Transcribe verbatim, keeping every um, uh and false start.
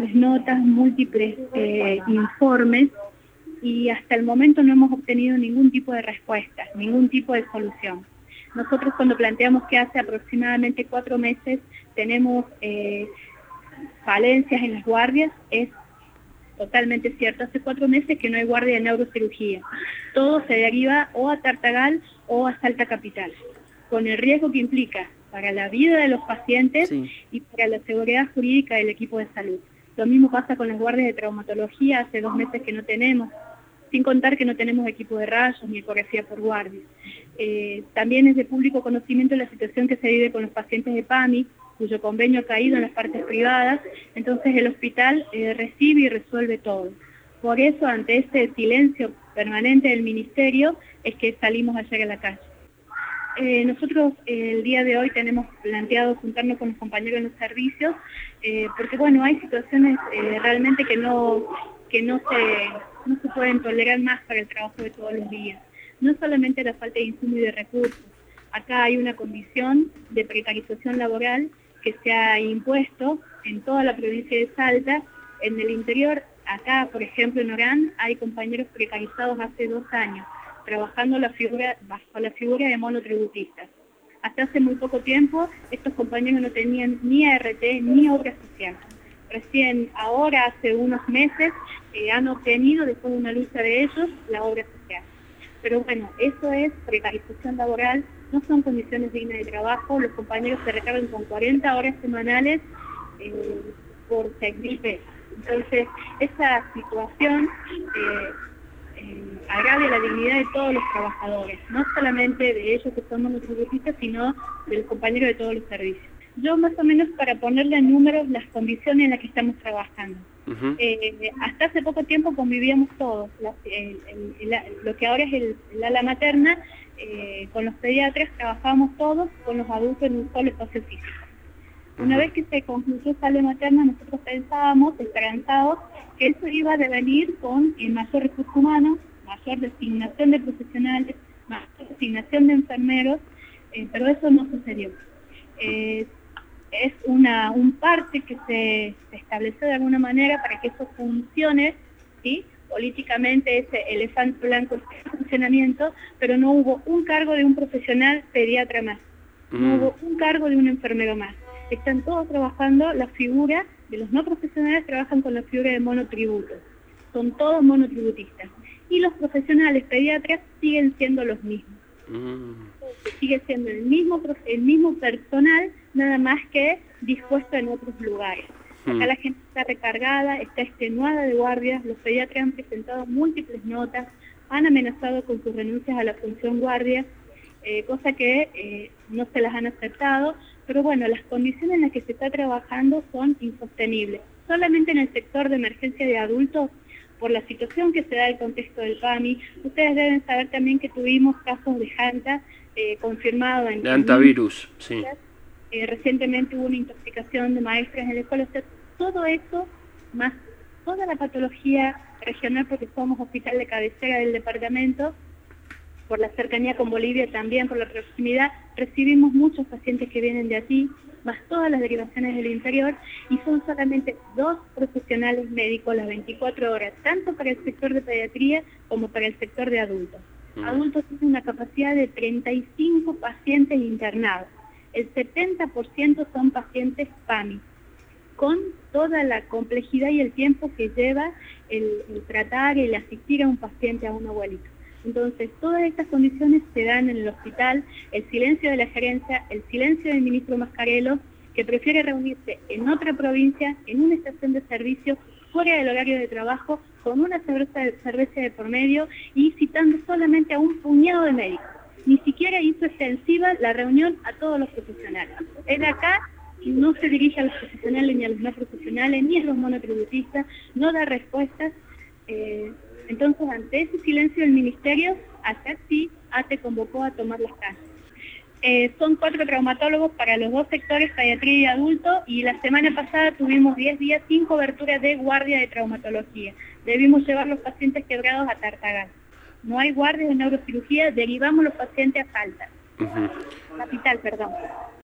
múltiples notas, múltiples eh, informes, y hasta el momento no hemos obtenido ningún tipo de respuesta, ningún tipo de solución. Nosotros cuando planteamos que hace aproximadamente cuatro meses tenemos eh, falencias en las guardias, es totalmente cierto. Hace cuatro meses que no hay guardia de neurocirugía. Todo se deriva o a Tartagal o a Salta Capital, con el riesgo que implica para la vida de los pacientes sí. y para la seguridad jurídica del equipo de salud. Lo mismo pasa con las guardias de traumatología, hace dos meses que no tenemos, sin contar que no tenemos equipo de rayos ni ecografía por guardia. Eh, también es de público conocimiento la situación que se vive con los pacientes de PAMI, cuyo convenio ha caído en las partes privadas, entonces el hospital eh, recibe y resuelve todo. Por eso, ante este silencio permanente del Ministerio, es que salimos ayer a la calle. Eh, nosotros eh, el día de hoy tenemos planteado juntarnos con los compañeros en los servicios, eh, porque bueno, hay situaciones eh, realmente que no, que no se, no se pueden tolerar más para el trabajo de todos los días. No solamente la falta de insumos y de recursos, acá hay una condición de precarización laboral que se ha impuesto en toda la provincia de Salta. En el interior, acá por ejemplo en Orán, hay compañeros precarizados hace dos años, trabajando la figura, bajo la figura de monotributistas. Hasta hace muy poco tiempo, estos compañeros no tenían ni A R T ni obra social. Recién ahora, hace unos meses, eh, han obtenido, después de una lucha de ellos, la obra social. Pero bueno, eso es precarización laboral, no son condiciones dignas de trabajo, los compañeros se recargan con cuarenta horas semanales eh, por seis mil pesos. Entonces, esa situación eh, eh, agravia la dignidad de todos los trabajadores, no solamente de ellos que son monotributistas, sino de los compañeros de todos los servicios. Yo más o menos para ponerle en números las condiciones en las que estamos trabajando. Uh-huh. eh, hasta hace poco tiempo convivíamos todos, la, el, el, el, lo que ahora es el, el ala materna, eh, con los pediatras trabajábamos todos con los adultos en un solo espacio físico. Uh-huh. Una vez que se concluyó esa ala materna, nosotros pensábamos, esperanzados, que eso iba a devenir con eh, mayor recurso humano, mayor designación de profesionales, mayor designación de enfermeros, eh, pero eso no sucedió. Eh, es una un parte que se, se estableció de alguna manera para que eso funcione, ¿sí? Políticamente ese elefante blanco está en funcionamiento, pero no hubo un cargo de un profesional pediatra más, no mm. hubo un cargo de un enfermero más. Están todos trabajando, la figura de los no profesionales trabajan con la figura de monotributo, son todos monotributistas. Y los profesionales pediatras siguen siendo los mismos. Mm. Sigue siendo el mismo, el mismo personal, nada más que dispuesto en otros lugares. Acá mm. la gente está recargada, está extenuada de guardias, los pediatras han presentado múltiples notas, han amenazado con sus renuncias a la función guardia, eh, cosa que eh, no se las han aceptado, pero bueno, las condiciones en las que se está trabajando son insostenibles. Solamente en el sector de emergencia de adultos, por la situación que se da el contexto del PAMI, ustedes deben saber también que tuvimos casos de Hanta eh, confirmados en... De hantavirus, sí. Eh, recientemente hubo una intoxicación de maestras en la escuela. O sea, todo eso, más toda la patología regional, porque somos hospital de cabecera del departamento, por la cercanía con Bolivia también, por la proximidad, recibimos muchos pacientes que vienen de allí, más todas las derivaciones del interior, y son solamente dos profesionales médicos las veinticuatro horas, tanto para el sector de pediatría como para el sector de adultos. Mm. Adultos tienen una capacidad de treinta y cinco pacientes internados. El setenta por ciento son pacientes PAMI, con toda la complejidad y el tiempo que lleva el, el tratar y el asistir a un paciente, a un abuelito. Entonces, todas estas condiciones se dan en el hospital, el silencio de la gerencia, el silencio del ministro Mascarello, que prefiere reunirse en otra provincia, en una estación de servicio, fuera del horario de trabajo, con una cerveza de, cerveza de por medio y citando solamente a un puñado de médicos. Ni siquiera hizo extensiva la reunión a todos los profesionales. Él acá no se dirige a los profesionales ni a los no profesionales, ni a los monotributistas, no da respuestas. Eh, entonces, ante ese silencio del ministerio, acá sí ATE convocó a tomar las casas. Eh, son cuatro traumatólogos para los dos sectores, pediatría y adulto, y la semana pasada tuvimos diez días sin cobertura de guardia de traumatología. Debimos llevar los pacientes quebrados a Tartagal. No hay guardias de neurocirugía, derivamos los pacientes a Salta. Uh-huh. Capital, perdón.